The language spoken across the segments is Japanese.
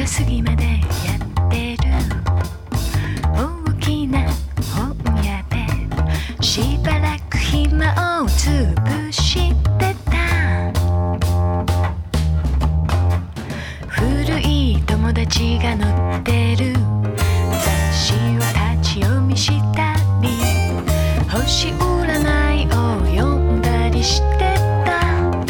中過ぎまでやってる大きな本屋でしばらく暇を潰してた。古い友達が載ってる雑誌を立ち読みしたり、星占いを読んだりしてた。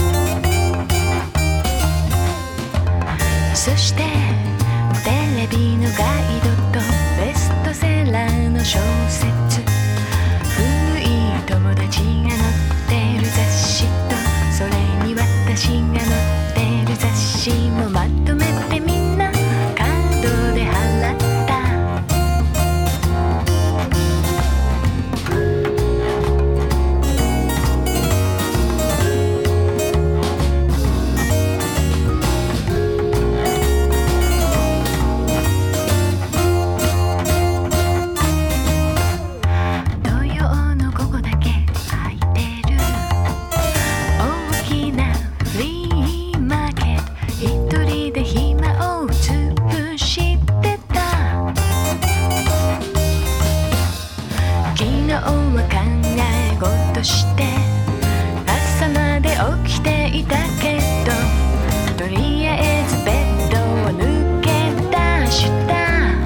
そしてテレビのガイドとベストセラーの小説、古い友達が載ってる雑誌と、それに私が載ってる雑誌もまとめてみんなカードで払った。土曜の午後だけ空いてる大きなフリーマーケット、一人で暇を潰してた。昨日は考え事して朝まで起きていたけど、とりあえずベッドを抜け出した。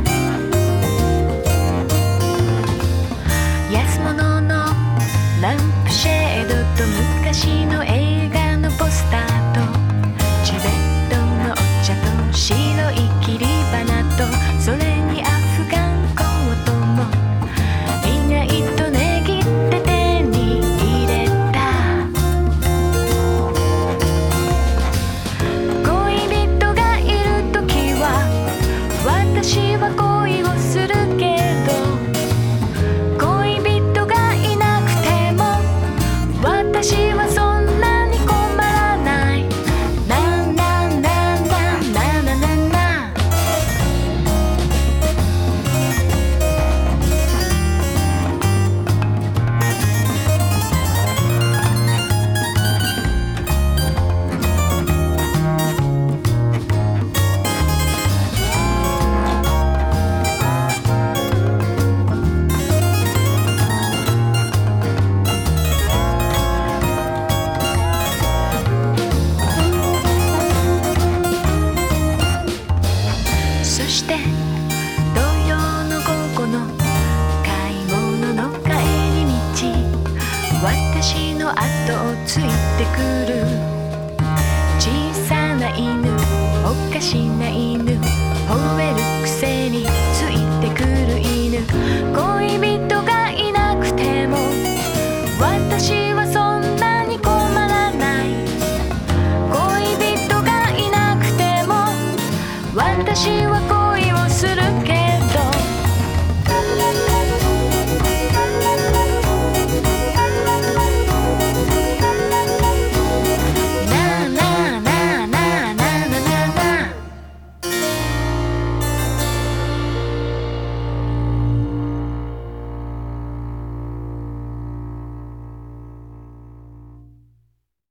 安物のランプシェードと昔の映画のポスターと、チベットのお茶と白い切り花と、それにアフガンコートも意外と値切って手に入れた。恋人がいるときは私は恋をするけど、恋人がいなくても私はそんなに困らない。なななななななな。そして土曜の午後の買い物の帰り道、私の後をついてくる小さな犬、おかしな犬、吠えるくせについてくる犬。恋人がいなくても私はそんなに困らない。恋人がいなくても私